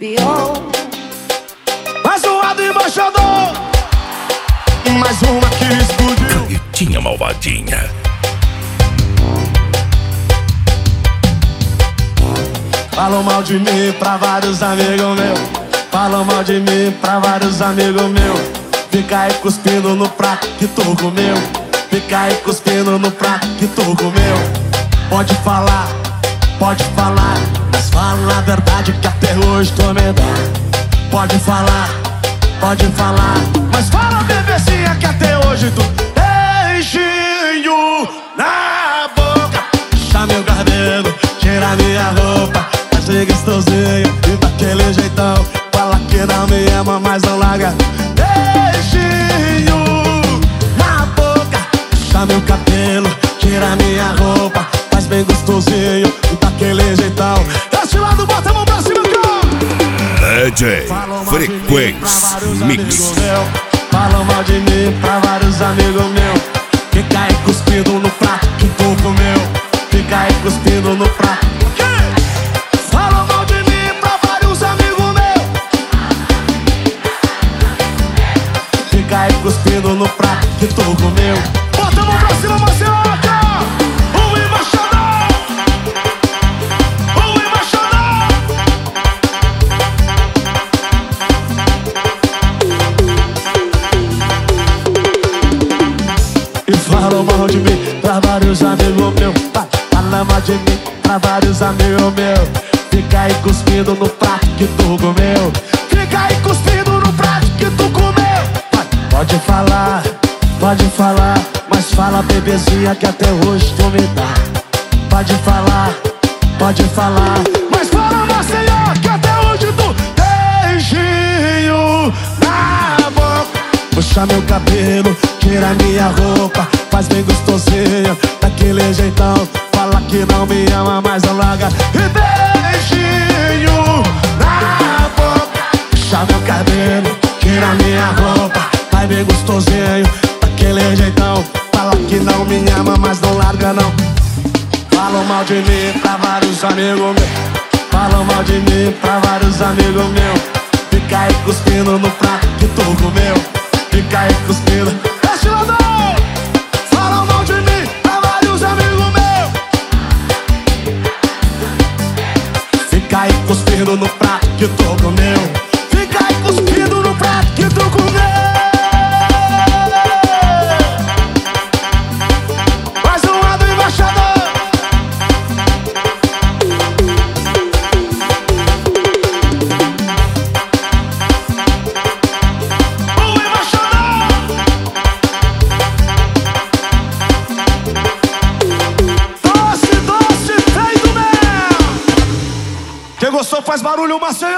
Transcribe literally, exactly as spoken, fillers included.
pior. Mais uma do embaixador, mais uma que explodiu. Canetinha malvadinha. Falam mal de mim pra vários amigos meus. Falam mal de mim pra vários amigos meus. Fica aí cuspindo no prato que tu comeu. Fica aí cuspindo no prato que tu comeu. Pode falar, pode falar, mas fala a verdade que até hoje tu me dá. Pode falar, pode falar, mas fala bebezinha que até hoje tu beijinho na boca. Puxa meu cabelo, tira minha roupa, faz ser gostosinho e daquele jeitão. Fala que não me ama, mas não larga. Beijinho na boca, puxa meu cabelo, tira minha roupa, faz bem gostosinho e daquele jeitão. Desse lado, bota a mão pra cima, D J Frequência Mix. Falam mal de mim pra vários amigos meus. Fica aí cuspindo no prato que tu comeu. Fica aí cuspindo no prato. Falam mal de mim pra vários amigos meus. Fica aí cuspindo no prato que tu comeu. Bota a mão pra cima, Marcelo. O embaixador, o embaixador. E falam mal de mim pra vários amigos meus. Fala mal de mim pra vários amigos meus. Fica aí cuspindo no prato que tu comeu. Fica aí cuspindo no prato que tu comeu. Pode falar, pode falar, mas fala bebezinha que até hoje tu me dá. Pode falar, pode falar, mas fala Maceió que até hoje tu beijinho na boca. Puxa meu cabelo, tira minha roupa, faz bem gostosinho daquele jeitão. Fala que não me ama, mas não larga. E beijinho na boca. Puxa meu cabelo, tira minha roupa, faz bem gostosinho daquele jeitão. Fala que não me ama, mas não larga não. Falam mal de mim pra vários amigos meus. Falam mal de mim pra vários amigos meus. Fica aí cuspindo no prato que tu comeu. Fica aí cuspindo. Desce lá, falam mal de mim pra vários amigos meus. Fica aí cuspindo no prato que tu comeu. Fica aí cuspindo no prato que tu comeu. Mais uma do embaixador. Quem gostou faz barulho, Maceió!